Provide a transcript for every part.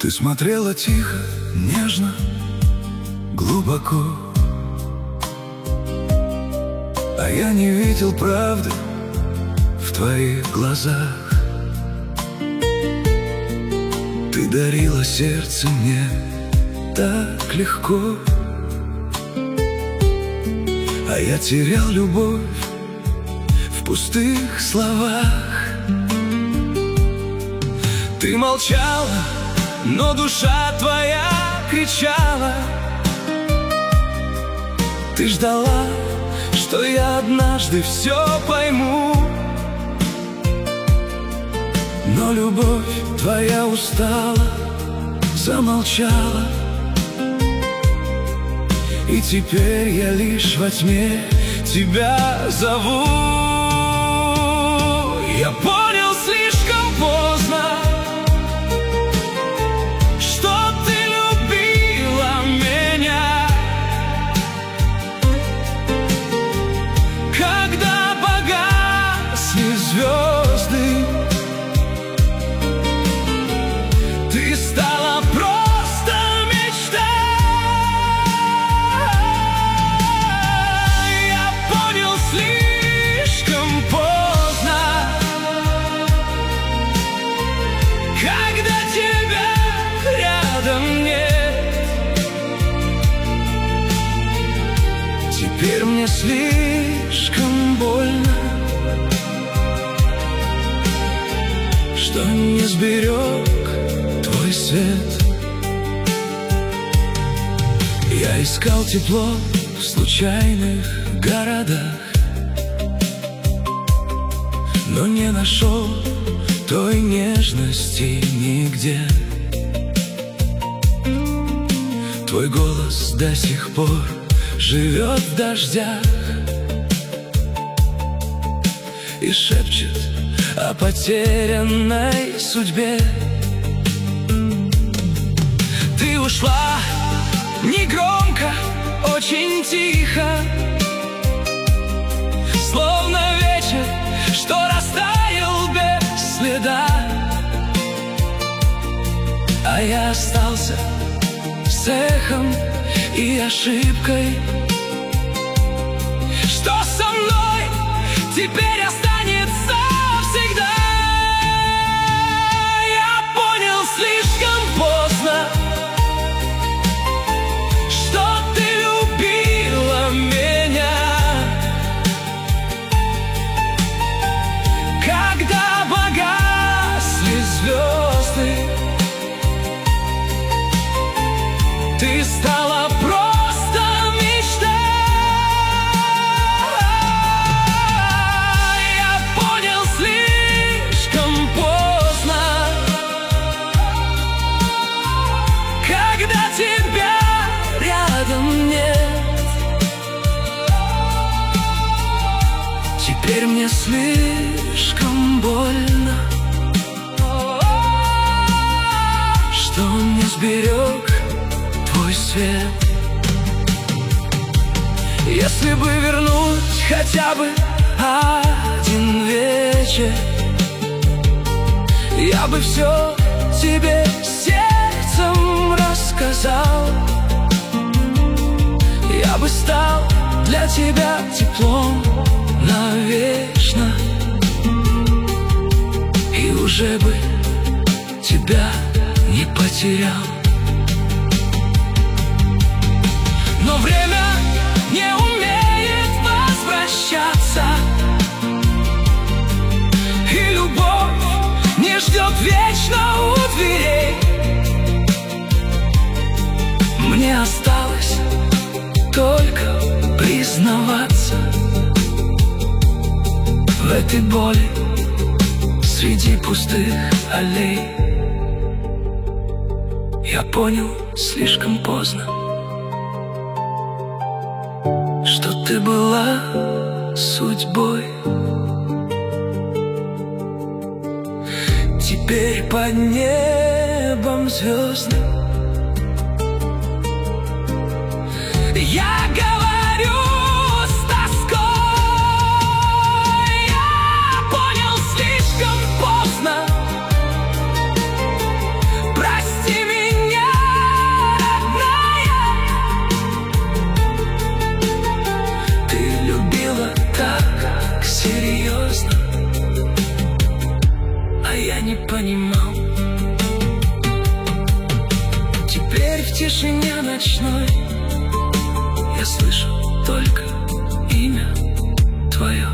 Ты смотрела тихо, нежно, глубоко, а я не видел правды в твоих глазах. Ты дарила сердце мне так легко, а я терял любовь в пустых словах. Ты молчала, но душа твоя кричала. Ты ждала, что я однажды все пойму, но любовь твоя устала, замолчала. И теперь я лишь во тьме тебя зову. Я понял слишком поздно, что ты любила меня, когда погасли звезды. Ты стала просто мечтой. Я понял слишком поздно, когда тебя рядом нет. Теперь мне слишком больно, что не сберег твой свет. Я искал тепло в случайных городах, но не нашел той нежности нигде. Твой голос до сих пор живет в дождях и шепчет о потерянной судьбе. Ты ушла негромко, очень тихо, словно вечер, что растаял без следа. А я остался с эхом и ошибкой, что со мной теперь останется всегда. Я понял слишком поздно, что ты любила меня, когда погасли звезды. Ты стала просто мечтой. Я понял слишком поздно, когда тебя рядом нет. Теперь мне слишком больно, что не сберег твой свет. Если бы вернуть хотя бы один вечер, я бы все тебе сердцем рассказал. Я бы стал для тебя теплом навечно, и уже бы тебя не потерял. Но время не умеет возвращаться, и любовь не ждет вечно у дверей. Мне осталось только признаваться в этой боли среди пустых аллей. Я понял слишком поздно, что ты была судьбой. Теперь под небом звездным я говорю с тоской. Я понял слишком поздно. Прости меня. а я не понимал. Теперь в тишине ночной я слышу только имя твое.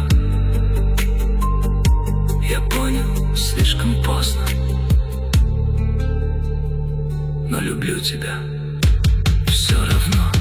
Я понял слишком поздно, но люблю тебя все равно.